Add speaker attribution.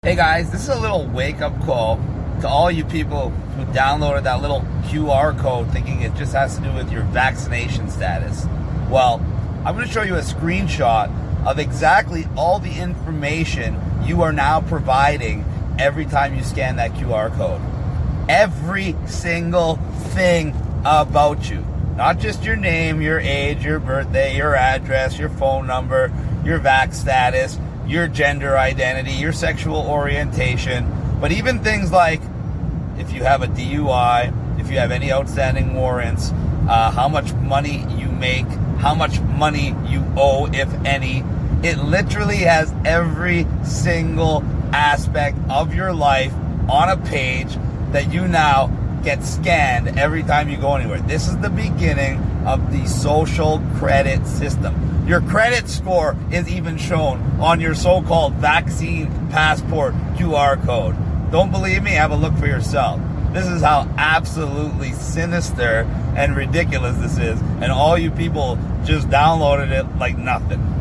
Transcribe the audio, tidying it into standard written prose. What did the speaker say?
Speaker 1: Hey guys, this is a little wake-up call to all you people who downloaded that little QR code thinking it just has to do with your vaccination status. Well, I'm going to show you a screenshot of exactly all the information you are now providing every time you scan that QR code. Every single thing about you. Not just your name, your age, your birthday, your address, your phone number, your vax status, your gender identity, your sexual orientation, but even things like if you have a DUI, if you have any outstanding warrants, how much money you make, how much money you owe, if any. It literally has every single aspect of your life on a page that you now get scanned every time you go anywhere. This is the beginning of the social credit system. Your credit score is even shown on your so-called vaccine passport QR code. Don't believe me? Have a look for yourself. This is how absolutely sinister and ridiculous this is, and all you people just downloaded it like nothing.